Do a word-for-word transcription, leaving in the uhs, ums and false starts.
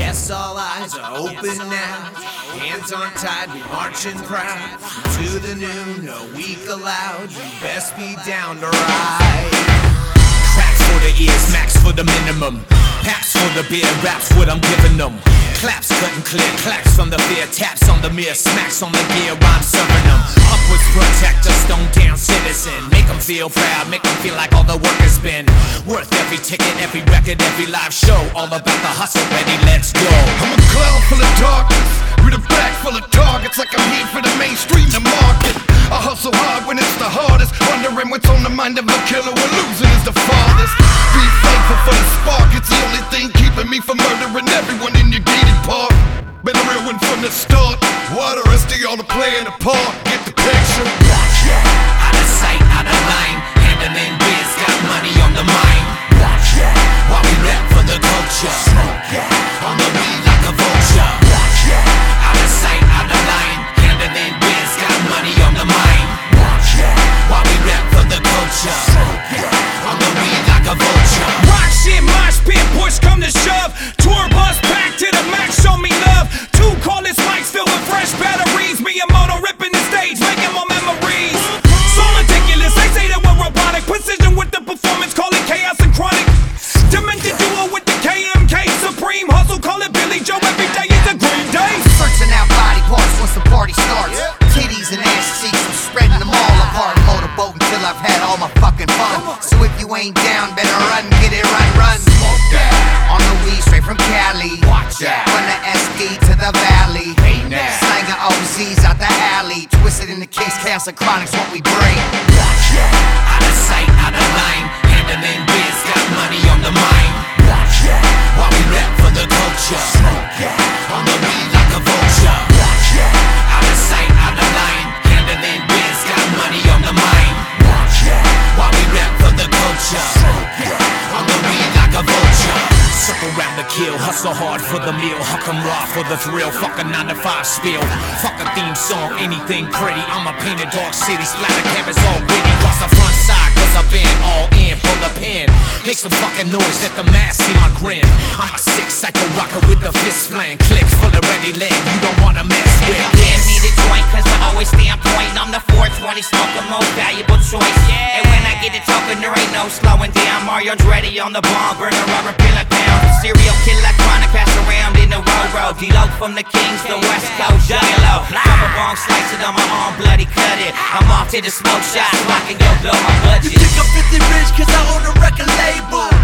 Yes, all eyes are open now. Hands on tied, we marching proud. To the noon, no week allowed. You best be down to ride. Cracks for the ears, max for the minimum. Paps for the beer, raps what I'm giving them. Claps cutting clear, clacks from the fear. Taps on the mirror, smacks on the gear, I'm serving them. Upwards protector, stone down citizen. Make them feel proud, make them feel like all the work has been worth every ticket, every record, every live show. All about the hustle, ready, let's go. I'm a cloud full of darkness, with a bag full of targets. Like I'm here for the mainstream, the market. I hustle hard when it's the hardest, wondering what's on the mind of a killer when losing is the farthest. Be thankful for the spark, it's the only thing keeping me from murdering everyone in your gated park. Been a real one from the start. Why the rest of y'all are playing a part? Get the picture? Gotcha. Out of sight, out of line. Handling biz, got money on the mind. Gotcha. While we rap for the culture. Smoke on the weed like a vulture. Gotcha. Out of sight, out of line. Handling biz, got money on the mind. Gotcha. While we rap for the culture. Smoke on the weed like a vulture. Rock shit, mosh pit, push come to shove. Tour bus packed to the max, show me love. Two cordless mics filled with fresh batteries. Me and Moto ripping the stage, making more memories. So ridiculous, they say that we're robotic. Precision with the performance, call it chaos and chronic. Demented duo with the K M K Supreme hustle, call it Billy Joe. Every day is a great day. Searching out body parts once the party starts. Titties and ass cheeks, I'm spreading them all apart. Motorboat until I've had all my fucking fun. So if you ain't down, better run, get it, run, run. Smoke that. On the weed straight from Cali. Watch out. From the S D to the valley. Hey now. Slanging O Zs out the alley. Twisted in the case, chaos and chronic's what we bring. Gotcha. Out of sight, out of line. Handling biz, got money on the mind. Gotcha. While we rap for the culture. Smoke on the weed like a vulture. Gotcha. Out of sight, out of line. Handling biz, got money on the mind. Gotcha. While we rap for the culture. Smoke on the weed like a vulture. Circle round the kill, hustle hard for the meal. Huck 'em raw for the thrill, fuck a nine to five spill. Fuck a theme song, anything pretty. I'm a painted dog city, splatter canvas all witty. Cross the front side, cause I've been all in, pull the pin. Make some fucking noise, let the mask see my grin. I'm a sick psycho rocker with the fist flying. Click full of ready leg, you don't wanna mess with this. Hand me the joint, cause I always stay on point. I'm the four twenty smoker, most valuable choice. Yeah. And when I get it talking, there ain't no slowing down. Mario Andretti on the bomb, burn a rubber pill a pound. Serial killer, chronic, pass around in the road road. D-Lo from the Kings, the West Coast, Juggalo. Double bong, slice it on my arm, bloody cut it. I'm off to the smoke shop, so I can go blow my budget. You think I'm filthy rich cause I own a record label.